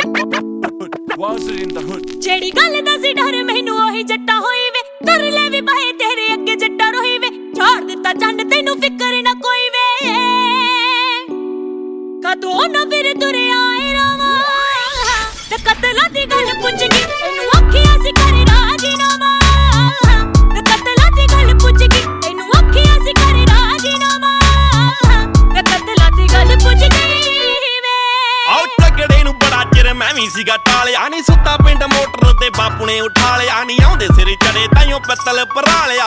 ਜਿਹੜੀ ਗੱਲ ਦਾ ਸੀ ਡਰ ਮੈਨੂੰ ਉਹੀ ਜੱਟਾ ਹੋਈ ਵੇ ਕਰ ਲੈ ਵੀ ਬਾਹੇ ਤੇਰੇ ਅੱਗੇ ਜੱਟਾ ਰੋਈ ਵੇ ਛਾੜ ਦਿੱਤਾ ਚੰਨ ਤੈਨੂੰ ਫਿਕਰ ਨਾ ਕੋਈ ਵੇ ਕਦੋਂ ਨਾ ਫਿਰ ਤੁਰਿਆ ਏ ਰਾਵਾ ਤੇ ਕਤਲਾਂ ਦੀ ਗੱਲ ਪੁੱਛ ਕੇ ਇਹਨੂੰ ਆਖਿਆ ਸੀ ਕਰ ਰਾਜੀਨਾਮਾ ਤੇ ਕਤਲਾਂ ਦੀ ਗੱਲ ਪੁੱਛ ਕੇ ਇਹਨੂੰ ਆਖਿਆ ਸੀ ਕਰ ਰਾਜੀਨਾਮਾ ਤੇ ਕਤਲਾਂ ਦੀ ਗੱਲ ਪੁੱਛ ਕੇ ਮੈਂ ਵੀ ਸੀਗਾ ਟਾਲਿਆ ਨੀ ਸੁੱਤਾ ਪਿੰਡ ਮੋਟਰ ਤੇ ਬਾਪੂ ਨੇ ਉਠਾ ਲਿਆ ਨੀ ਆਉਂਦੇ ਸਿਰ ਚੜੇ ਤਾਈਓ ਪਿੱਤਲ ਭਰਾ ਲਿਆ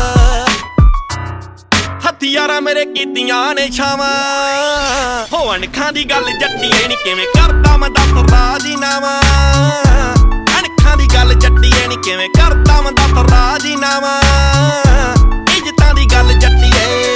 ਹਥਿਆਰਾਂ ਮੇਰੇ ਕੀਤੀਆਂ ਨੇ ਛਾਵਾਂ ਹੋ ਅਣਖਾਂ ਦੀ ਗੱਲ ਜੱਟੀਏ ਨੀ ਕਿਵੇਂ ਕਰਦਾ ਮੈਂ ਦੱਸ ਰਾਜੀਨਾਮਾ ਅਣਖਾਂ ਦੀ ਗੱਲ ਜੱਟੀਏ ਨੀ ਕਿਵੇਂ ਕਰਦਾ ਮੈਂ ਦੱਸ ਰਾਜੀਨਾਮਾ ਇੱਜ਼ਤਾਂ ਦੀ ਗੱਲ ਜੱਟੀਏ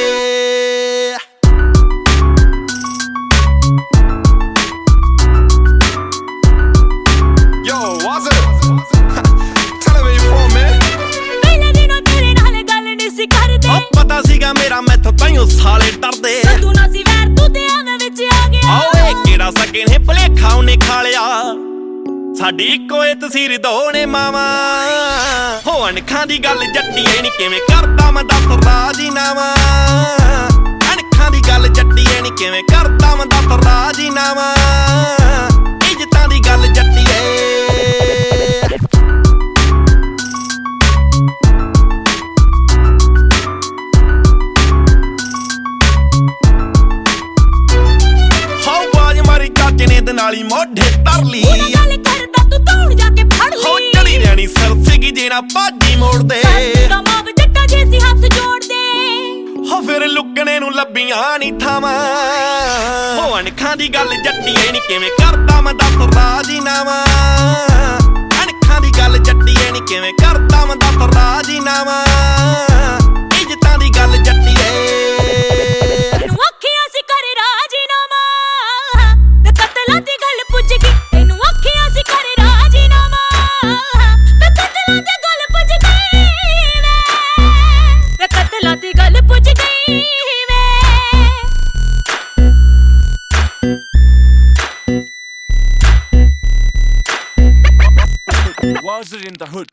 ਪਤਾ ਸੀਗਾ ਮੇਰਾ ਮੈਥੋਂ ਤਾਈਓ ਸਾਲੇ ਡਰਦੇ ਤੂੰ ਨਾ ਸੀ ਵੈਰ ਤੂੰ ਤੇ ਐਵੇਂ ਵਿੱਚ ਆ ਗਿਆ ਓਏ ਕਿਹੜਾ ਸਕੇ ਨੇ ਭਲੇਖਾ ਉਹਨੇ ਖਾ ਲਿਆ ਸਾਡੀ ਇੱਕੋ ਏ ਤਸੀਰ ਦੋ ਨੇ ਮਾਵਾ ਹੋ ਅਣਖਾਂ ਦੀ ਗੱਲ ਜੱਟੀਏ ਨੀ ਕਿਵੇਂ ਕਰਦਾ ਮੈਂ ਦੱਸ ਰਾਜੀਨਾਮਾ ਅਣਖਾਂ ਦੀ ਗੱਲ ਜੱਟੀਏ ਨੀ ਕਿਵੇਂ ਕਰਦਾ ਮੈਂ ਦੱਸ ਰਾਜੀਨਾਮਾ ਇੱਜ਼ਤਾਂ ਦੀ ਗੱਲ ਜੱਟੀਏ ਨਾਲੀ ਮੋਢੇ ਤਰ ਲਈ ਗੱਲ ਕਰਦਾ ਤੂੰ ਧੌਣ ਜਾ ਕੇ ਫੜ ਲਈ ਹੋ ਚੜੀ ਰਹਿਣੀ ਸਿਰ ਸੀਗੀ ਜਿਹੜਾ ਬਾਜੀ ਮੋੜਦੇ ਦਾ ਮਾਵ ਜੱਟਾ ਜੇ ਸੀ ਹੱਥ ਜੋੜਦੇ ਹੋ ਫਿਰ ਲੁਕਣੇ ਨੂੰ ਲੱਭੀਆਂ ਨੀ ਥਾਵਾਂ ਹੋ ਅਣਖਾਂ ਦੀ ਗੱਲ ਜੱਟੀਏ ਨੀ ਕਿਵੇਂ ਕਰਦਾ ਮੈਂ ਦੱਸ ਰਾਜੀਨਾਮਾ ਅਣਖਾਂ ਦੀ ਗੱਲ ਜੱਟੀਏ ਨੀ ਕਿਵੇਂ ਕਰਦਾ ਮੈਂ ਦੱਸ ਰਾਜੀਨਾਮਾ ਇੱਜ਼ਤਾਂ ਦੀ ਗੱਲ ਜੱਟੀਏ Was it in the hood?